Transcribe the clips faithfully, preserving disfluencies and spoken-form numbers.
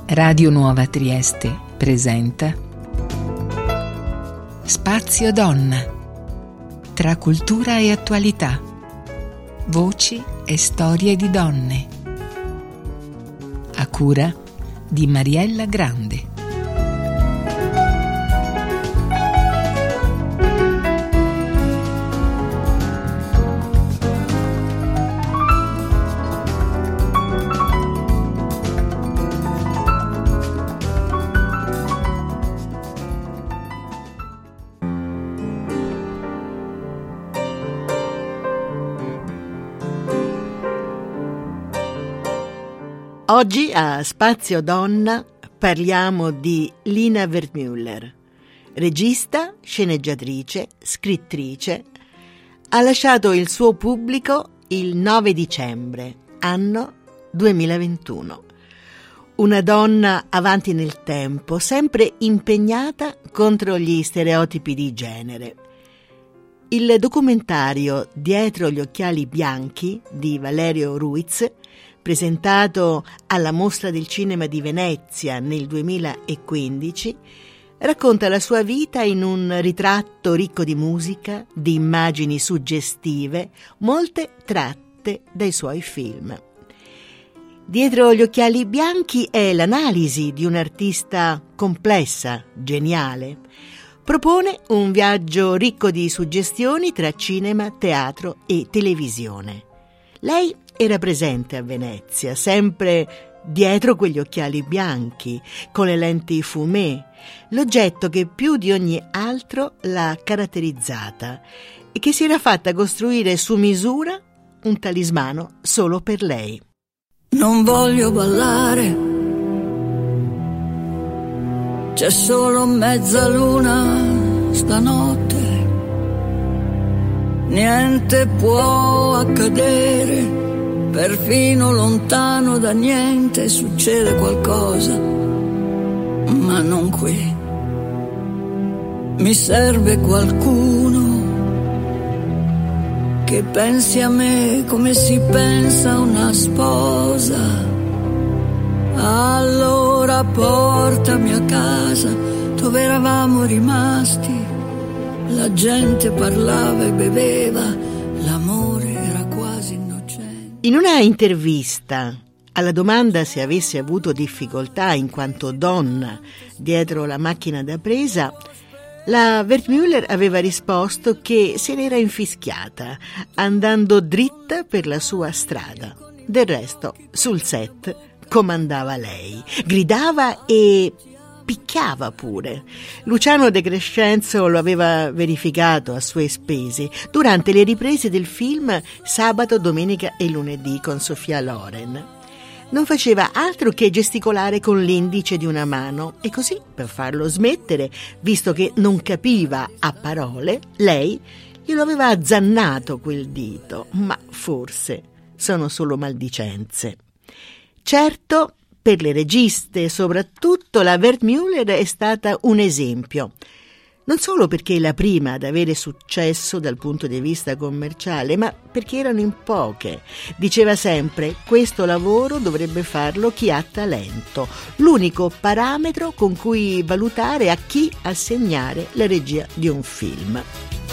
Radio Nuova Trieste presenta Spazio Donna, tra cultura e attualità, voci e storie di donne, a cura di Mariella Grande. Oggi a Spazio Donna parliamo di Lina Wertmüller, regista, sceneggiatrice, scrittrice. Ha lasciato il suo pubblico il nove dicembre, anno duemilaventuno. Una donna avanti nel tempo, sempre impegnata contro gli stereotipi di genere. Il documentario Dietro gli occhiali bianchi di Valerio Ruiz, presentato alla Mostra del Cinema di Venezia nel duemilaquindici, racconta la sua vita in un ritratto ricco di musica, di immagini suggestive, molte tratte dai suoi film. Dietro gli occhiali bianchi è l'analisi di un'artista complessa, geniale. Propone un viaggio ricco di suggestioni tra cinema, teatro e televisione. Lei era presente a Venezia, sempre dietro quegli occhiali bianchi, con le lenti fumé, l'oggetto che più di ogni altro l'ha caratterizzata e che si era fatta costruire su misura un talismano solo per lei. Non voglio ballare, c'è solo mezzaluna stanotte, niente può accadere. Perfino lontano da niente succede qualcosa, ma non qui. Mi serve qualcuno che pensi a me come si pensa a una sposa. Allora portami a casa dove eravamo rimasti. La gente parlava e beveva, l'amore era quasi innocente. In una intervista alla domanda se avesse avuto difficoltà in quanto donna dietro la macchina da presa, la Wertmüller aveva risposto che se n'era infischiata, andando dritta per la sua strada. Del resto, sul set comandava lei, gridava e picchiava pure. Luciano De Crescenzo lo aveva verificato a sue spese durante le riprese del film Sabato, Domenica e Lunedì con Sofia Loren. Non faceva altro che gesticolare con l'indice di una mano e così, per farlo smettere, visto che non capiva a parole, lei glielo aveva azzannato quel dito, ma forse sono solo maldicenze. Certo, per le registe, soprattutto, la Wertmüller è stata un esempio. Non solo perché è la prima ad avere successo dal punto di vista commerciale, ma perché erano in poche. Diceva sempre: questo lavoro dovrebbe farlo chi ha talento, l'unico parametro con cui valutare a chi assegnare la regia di un film.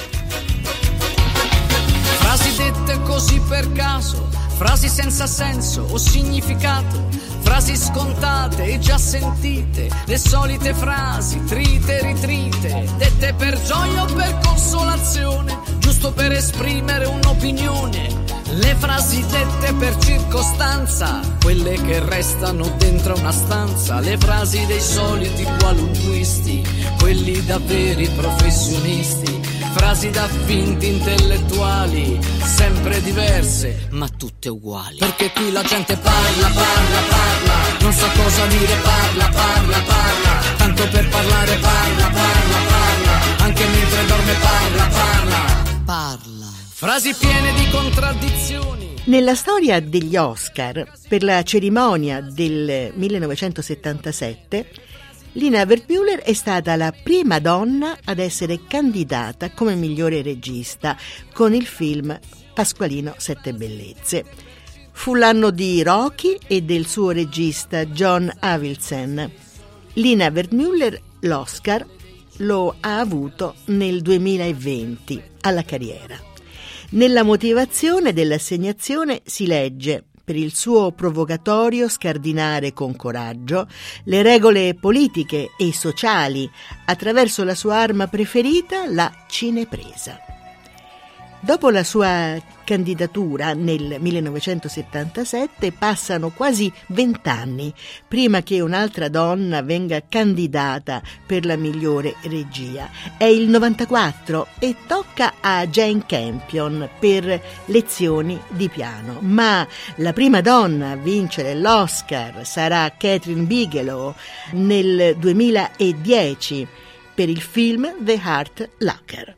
Frasi dette così per caso, frasi senza senso o significato, frasi scontate e già sentite, le solite frasi trite e ritrite, dette per gioia o per consolazione, giusto per esprimere un'opinione. Le frasi dette per circostanza, quelle che restano dentro una stanza, le frasi dei soliti qualunquisti, quelli da veri professionisti. Frasi da finti intellettuali, sempre diverse, ma tutte uguali. Perché qui la gente parla, parla, parla, non sa cosa dire, parla, parla, parla, tanto per parlare parla, parla, parla, anche mentre dorme parla, parla, parla. Frasi piene di contraddizioni. Nella storia degli Oscar, per la cerimonia del millenovecentosettantasette, Lina Wertmüller è stata la prima donna ad essere candidata come migliore regista con il film Pasqualino Sette Bellezze. Fu l'anno di Rocky e del suo regista John Avildsen. Lina Wertmüller l'Oscar lo ha avuto nel duemilaventi alla carriera. Nella motivazione dell'assegnazione si legge: per il suo provocatorio scardinare con coraggio le regole politiche e sociali attraverso la sua arma preferita, la cinepresa. Dopo la sua candidatura nel millenovecentosettantasette passano quasi vent'anni prima che un'altra donna venga candidata per la migliore regia. È il novantaquattro e tocca a Jane Campion per Lezioni di piano, ma la prima donna a vincere l'Oscar sarà Catherine Bigelow nel duemiladieci per il film The Hurt Locker.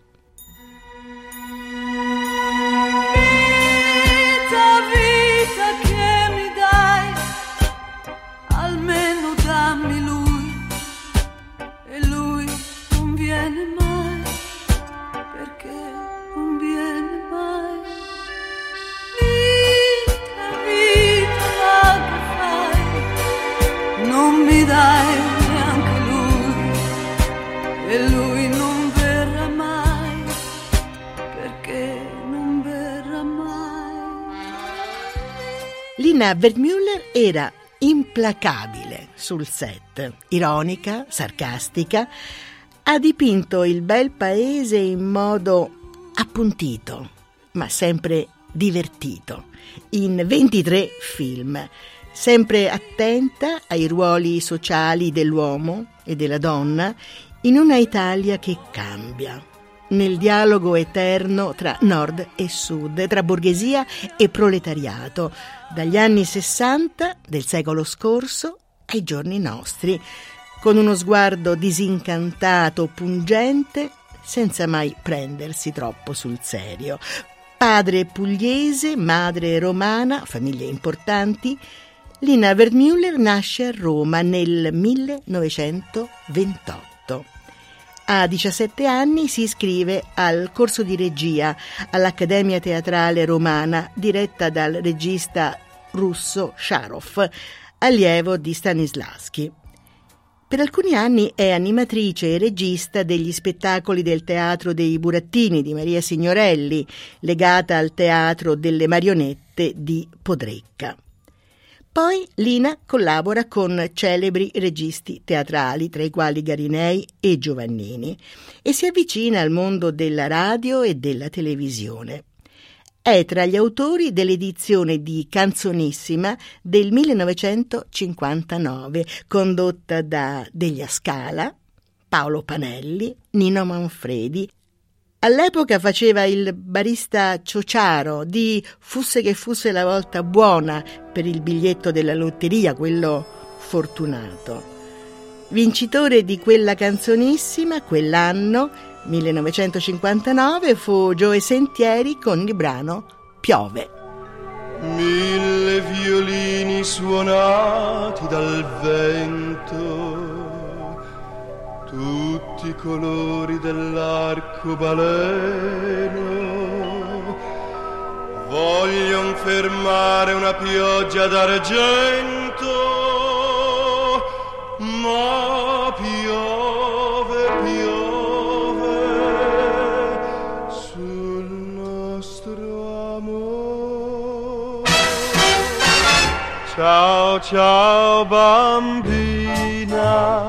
Almeno dammi lui, e lui non viene mai, perché non viene mai. Vita, vita, che fai? Non mi dai neanche lui, e lui non verrà mai, perché non verrà mai. Lina Wertmüller era implacabile sul set, ironica, sarcastica, ha dipinto il bel paese in modo appuntito, ma sempre divertito, in ventitré film, sempre attenta ai ruoli sociali dell'uomo e della donna in una Italia che cambia, nel dialogo eterno tra nord e sud, tra borghesia e proletariato, dagli anni sessanta del secolo scorso ai giorni nostri, con uno sguardo disincantato, pungente, senza mai prendersi troppo sul serio. Padre pugliese, madre romana, famiglie importanti, Lina Wertmüller nasce a Roma nel millenovecentoventotto. A diciassette anni si iscrive al corso di regia all'Accademia Teatrale Romana, diretta dal regista russo Sharov, allievo di Stanislavski. Per alcuni anni è animatrice e regista degli spettacoli del Teatro dei Burattini di Maria Signorelli, legata al Teatro delle Marionette di Podrecca. Poi Lina collabora con celebri registi teatrali, tra i quali Garinei e Giovannini, e si avvicina al mondo della radio e della televisione. È tra gli autori dell'edizione di Canzonissima del millenovecentocinquantanove, condotta da Delia Scala, Paolo Panelli, Nino Manfredi. All'epoca faceva il barista ciociaro di Fusse che fosse la volta buona per il biglietto della lotteria, quello fortunato. Vincitore di quella canzonissima, quell'anno, millenovecentocinquantanove, fu Gioe Sentieri con il brano Piove. Mille violini suonati dal vento, tutti i colori dell'arcobaleno, voglion fermare una pioggia d'argento, ma piove, piove sul nostro amore. Ciao, ciao bambina,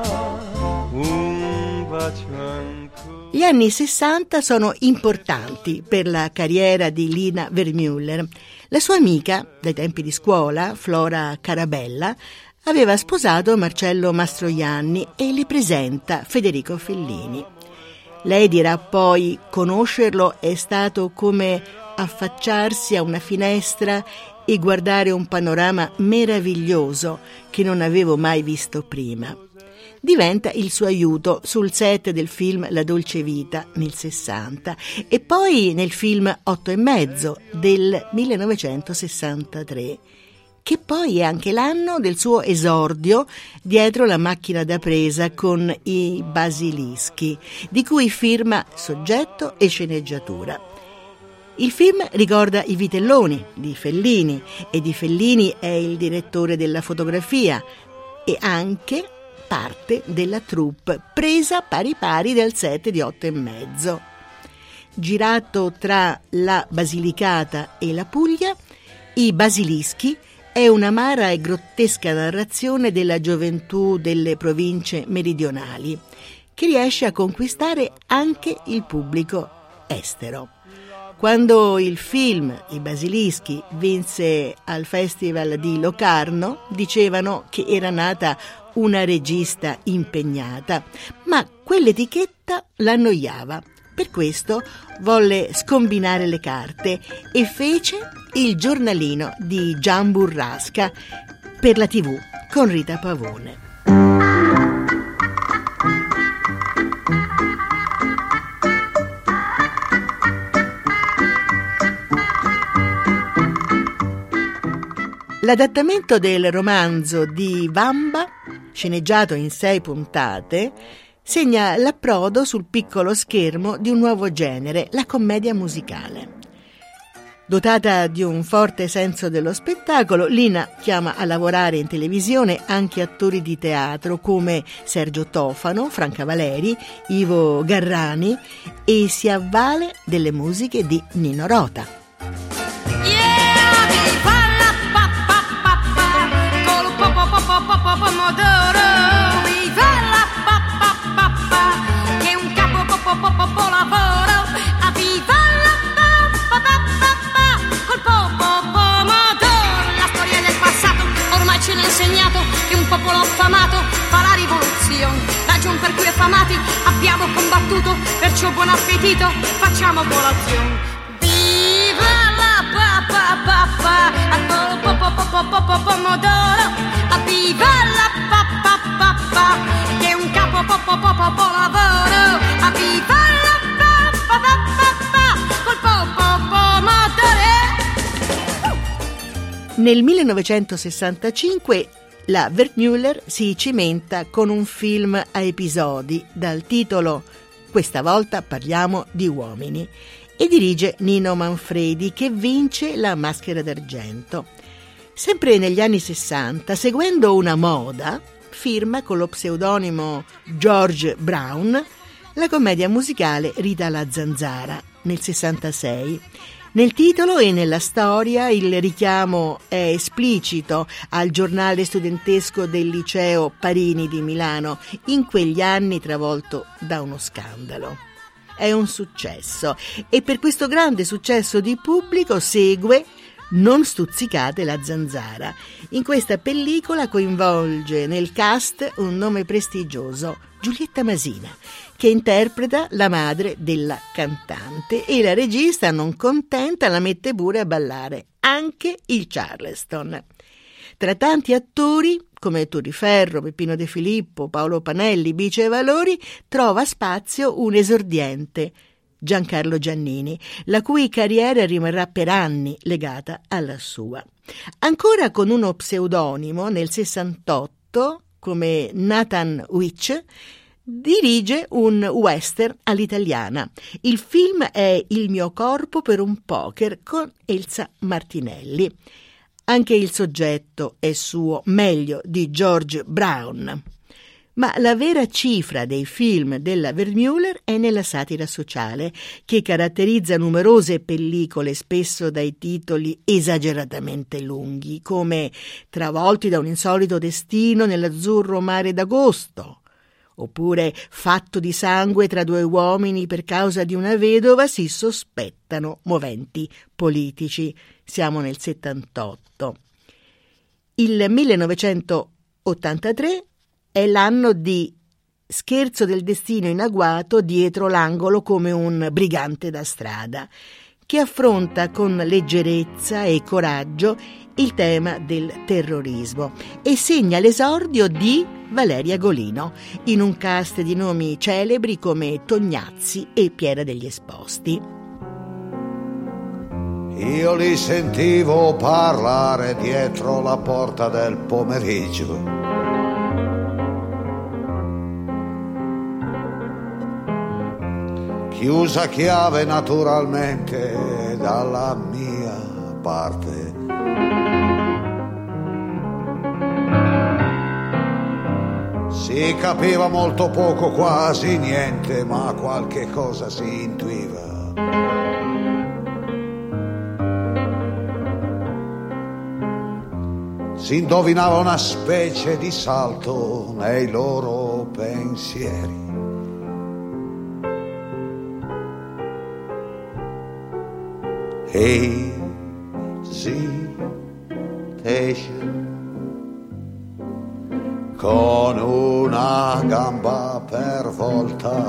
gli anni sessanta sono importanti per la carriera di Lina Wertmüller. La sua amica, dai tempi di scuola, Flora Carabella, aveva sposato Marcello Mastroianni e le presenta Federico Fellini. Lei dirà poi: conoscerlo è stato come affacciarsi a una finestra e guardare un panorama meraviglioso che non avevo mai visto prima. Diventa il suo aiuto sul set del film La dolce vita nel sessanta e poi nel film Otto e mezzo del millenovecentosessantatré, che poi è anche l'anno del suo esordio dietro la macchina da presa con I Basilischi, di cui firma soggetto e sceneggiatura. Il film ricorda I Vitelloni di Fellini, e di Fellini è il direttore della fotografia e anche parte della troupe presa pari pari del set di Otto e mezzo. Girato tra la Basilicata e la Puglia, I Basilischi è un'amara e grottesca narrazione della gioventù delle province meridionali, che riesce a conquistare anche il pubblico estero. Quando il film I Basilischi vinse al Festival di Locarno, dicevano che era nata una regista impegnata, ma quell'etichetta l'annoiava. Per questo volle scombinare le carte e fece Il giornalino di Gian Burrasca per la tivù con Rita Pavone. L'adattamento del romanzo di Vamba, sceneggiato in sei puntate, segna l'approdo sul piccolo schermo di un nuovo genere, la commedia musicale. Dotata di un forte senso dello spettacolo, Lina chiama a lavorare in televisione anche attori di teatro come Sergio Tofano, Franca Valeri, Ivo Garrani e si avvale delle musiche di Nino Rota. Pomodoro, viva la papà papà, che un capo popo popo lavoro, a viva la papà papà, col popo pomodoro. La storia del passato ormai ce l'ha insegnato, che un popolo affamato fa la rivoluzione, ragion per cui affamati abbiamo combattuto, perciò buon appetito, facciamo colazione. Viva la papà papà, al popo popo popo pomodoro, a viva la papà papà, che un capo popo popo po lavoro, a viva la papà papà, col popo pomodoro. Nel millenovecentosessantacinque la Wertmüller si cimenta con un film a episodi dal titolo Questa volta parliamo di uomini e dirige Nino Manfredi, che vince la Maschera d'Argento. Sempre negli anni sessanta, seguendo una moda, firma con lo pseudonimo George Brown la commedia musicale Rita la Zanzara nel sessantasei. Nel titolo e nella storia il richiamo è esplicito al giornale studentesco del liceo Parini di Milano, in quegli anni travolto da uno scandalo. È un successo e per questo grande successo di pubblico segue Non stuzzicate la zanzara. In questa pellicola coinvolge nel cast un nome prestigioso, Giulietta Masina, che interpreta la madre della cantante, e la regista, non contenta, la mette pure a ballare anche il Charleston. Tra tanti attori come Turiferro, Peppino De Filippo, Paolo Panelli, Bice Valori, trova spazio un esordiente, Giancarlo Giannini, la cui carriera rimarrà per anni legata alla sua. Ancora con uno pseudonimo, nel sessantotto, come Nathan Witch, dirige un western all'italiana. Il film è Il mio corpo per un poker con Elsa Martinelli. Anche il soggetto è suo, meglio di George Brown. Ma la vera cifra dei film della Wertmüller è nella satira sociale, che caratterizza numerose pellicole, spesso dai titoli esageratamente lunghi, come Travolti da un insolito destino nell'azzurro mare d'agosto, oppure Fatto di sangue tra due uomini per causa di una vedova si sospettano moventi politici. Siamo nel settantotto. Il millenovecentottantatré è l'anno di Scherzo del destino in agguato dietro l'angolo come un brigante da strada, che affronta con leggerezza e coraggio il tema del terrorismo e segna l'esordio di Valeria Golino in un cast di nomi celebri come Tognazzi e Piera degli Esposti. Io li sentivo parlare dietro la porta del pomeriggio. chiusa a chiave naturalmente dalla mia parte. Si capiva molto poco, quasi niente, ma qualche cosa si intuiva. Si indovinava una specie di salto nei loro pensieri. Hesitation, con una gamba per volta.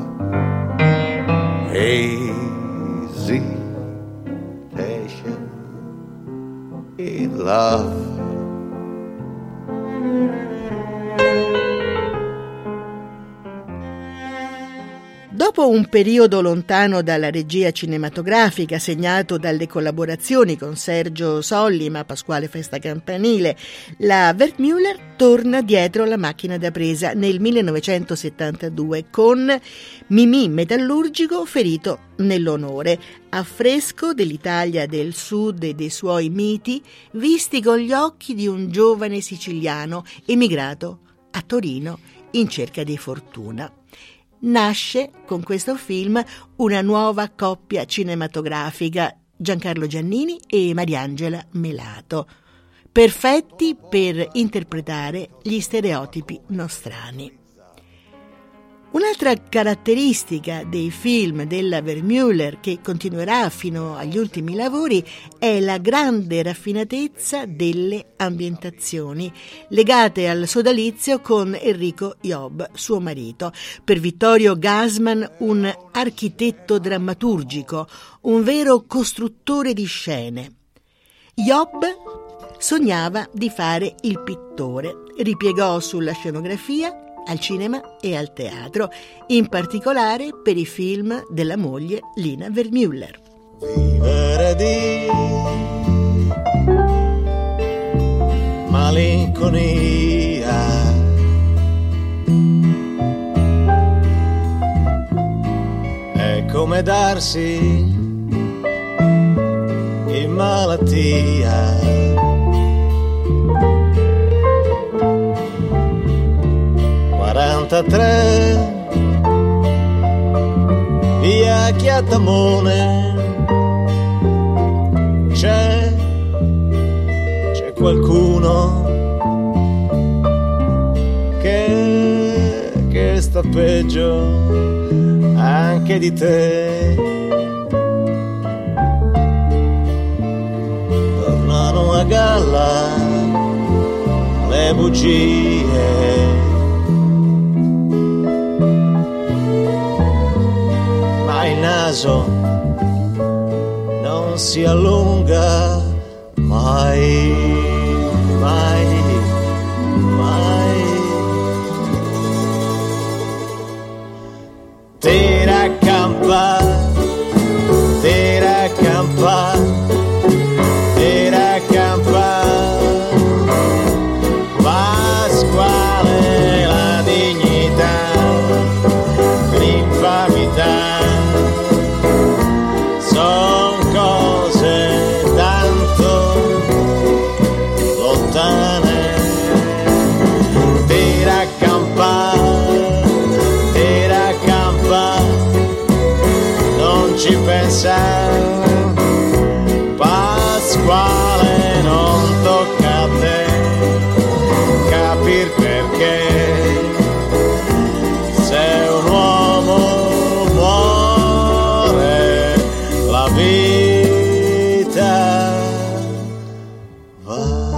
Hesitation in love. Dopo un periodo lontano dalla regia cinematografica, segnato dalle collaborazioni con Sergio Sollima, Pasquale Festa Campanile, la Wertmüller torna dietro la macchina da presa nel millenovecentosettantadue con Mimì metallurgico ferito nell'onore, affresco dell'Italia del Sud e dei suoi miti, visti con gli occhi di un giovane siciliano emigrato a Torino in cerca di fortuna. Nasce con questo film una nuova coppia cinematografica, Giancarlo Giannini e Mariangela Melato, perfetti per interpretare gli stereotipi nostrani. Un'altra caratteristica dei film della Wertmüller, che continuerà fino agli ultimi lavori, è la grande raffinatezza delle ambientazioni, legate al sodalizio con Enrico Job, suo marito. Per Vittorio Gassman un architetto drammaturgico, un vero costruttore di scene. Job sognava di fare il pittore, ripiegò sulla scenografia, al cinema e al teatro, in particolare per i film della moglie Lina Wertmüller. Vivere di malinconia, è come darsi in malattia. quarantatré via Chiatamone, c'è, c'è qualcuno che, che sta peggio anche di te. Tornano a galla le bugie, il naso non si allunga mai, mai, mai. Tira campa, tira campa, tira campa. Pasquale, la dignità, l'infamità. Son cose tanto lontane. Tira campa, tira campa, non ci pensa. Pasquale, non tocca a te capir perché. Sei un uomo, muore la vita, va.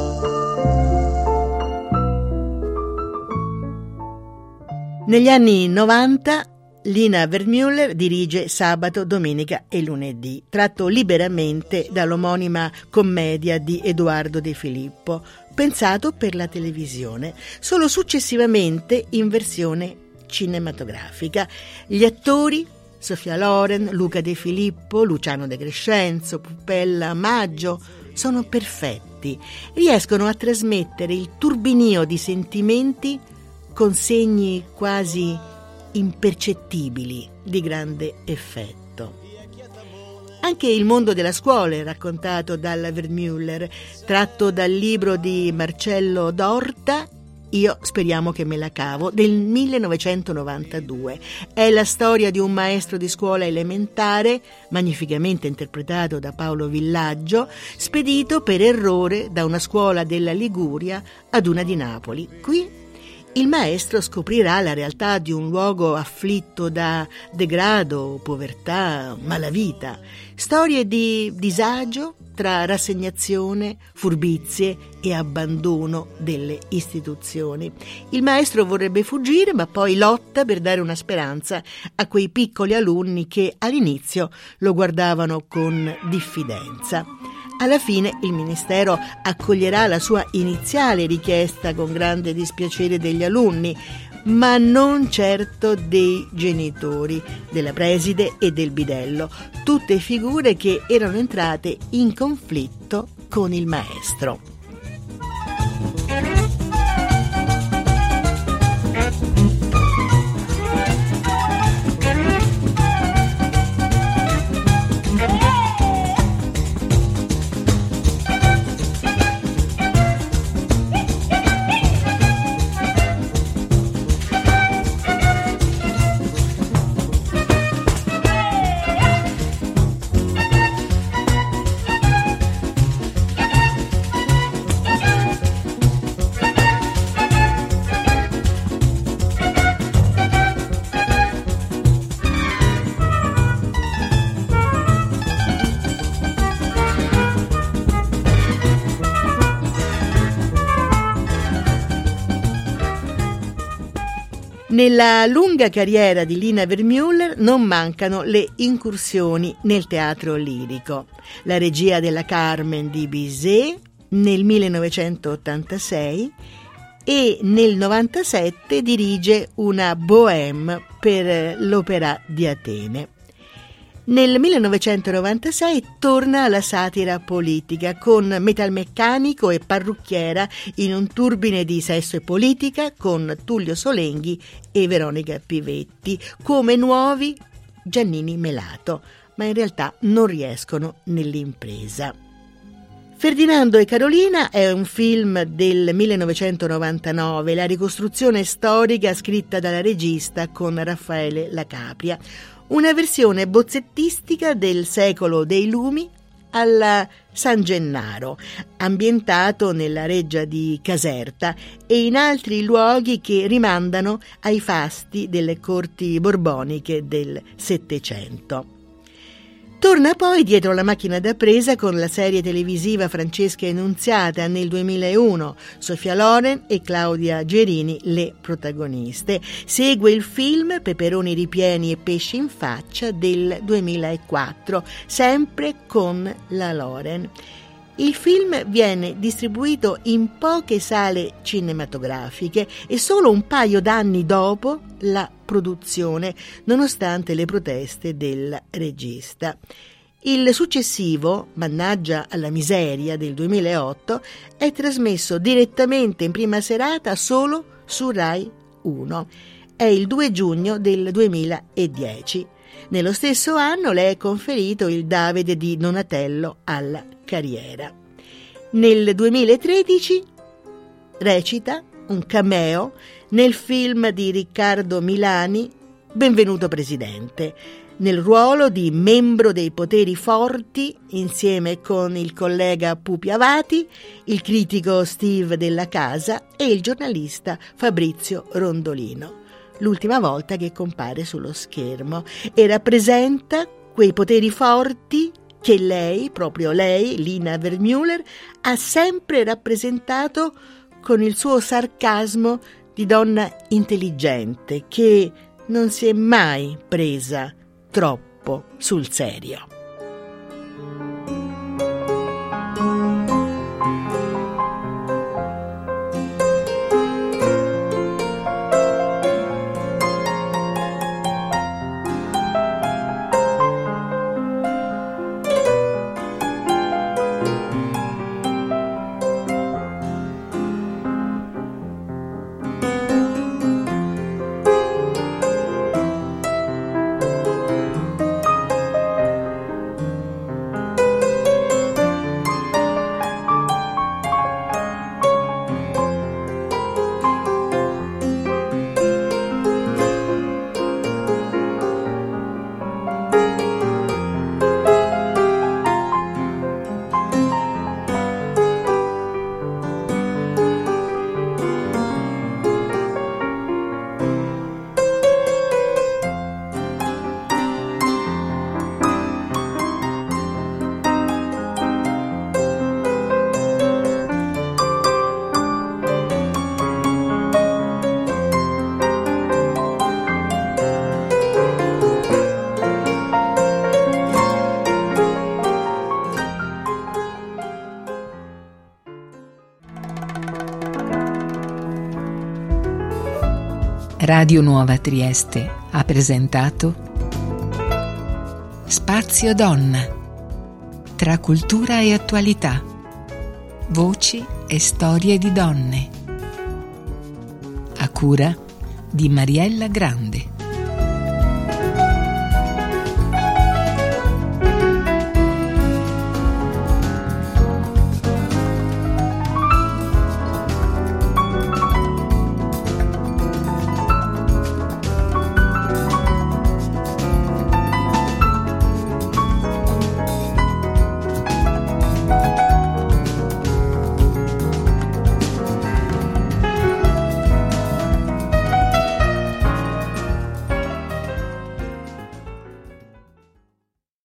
Negli anni novanta Lina Wertmüller dirige Sabato, Domenica e Lunedì, tratto liberamente dall'omonima commedia di Edoardo De Filippo, pensato per la televisione, solo successivamente in versione cinematografica. Gli attori Sofia Loren, Luca De Filippo, Luciano De Crescenzo, Puppella Maggio sono perfetti, riescono a trasmettere il turbinio di sentimenti con segni quasi impercettibili di grande effetto. Anche il mondo della scuola è raccontato dalla Wertmüller, tratto dal libro di Marcello Dorta, Io speriamo che me la cavo, del millenovecentonovantadue. È la storia di un maestro di scuola elementare, magnificamente interpretato da Paolo Villaggio, spedito per errore da una scuola della Liguria ad una di Napoli. Qui il maestro scoprirà la realtà di un luogo afflitto da degrado, povertà, malavita, storie di disagio tra rassegnazione, furbizie e abbandono delle istituzioni. Il maestro vorrebbe fuggire, ma poi lotta per dare una speranza a quei piccoli alunni che all'inizio lo guardavano con diffidenza. Alla fine il Ministero accoglierà la sua iniziale richiesta con grande dispiacere degli alunni, ma non certo dei genitori, della preside e del bidello, tutte figure che erano entrate in conflitto con il maestro. Nella lunga carriera di Lina Wertmüller non mancano le incursioni nel teatro lirico. La regia della Carmen di Bizet nel millenovecentottantasei e nel novantasette dirige una Bohème per l'Opéra di Atene. Nel millenovecentonovantasei torna alla satira politica con Metalmeccanico e Parrucchiera in un turbine di sesso e politica con Tullio Solenghi e Veronica Pivetti come nuovi Giannini Melato, ma in realtà non riescono nell'impresa. Ferdinando e Carolina è un film del millenovecentonovantanove, la ricostruzione storica scritta dalla regista con Raffaele La Capria, una versione bozzettistica del secolo dei lumi alla San Gennaro, ambientato nella reggia di Caserta e in altri luoghi che rimandano ai fasti delle corti borboniche del Settecento. Torna poi dietro la macchina da presa con la serie televisiva Francesca Annunziata nel duemilauno, Sofia Loren e Claudia Gerini le protagoniste. Segue il film Peperoni ripieni e pesci in faccia del duemilaquattro, sempre con la Loren. Il film viene distribuito in poche sale cinematografiche e solo un paio d'anni dopo la produzione, nonostante le proteste del regista. Il successivo, Mannaggia alla miseria del duemilaotto, è trasmesso direttamente in prima serata solo su Rai uno. È il due giugno del duemiladieci. Nello stesso anno le è conferito il Davide di Donatello alla carriera. Nel duemilatredici recita un cameo nel film di Riccardo Milani, Benvenuto Presidente, nel ruolo di membro dei poteri forti insieme con il collega Pupi Avati, il critico Steve Della Casa e il giornalista Fabrizio Rondolino. L'ultima volta che compare sullo schermo e rappresenta quei poteri forti che lei, proprio lei, Lina Wertmüller, ha sempre rappresentato con il suo sarcasmo di donna intelligente che non si è mai presa troppo sul serio. Radio Nuova Trieste ha presentato Spazio Donna, tra cultura e attualità, voci e storie di donne, a cura di Mariella Grande.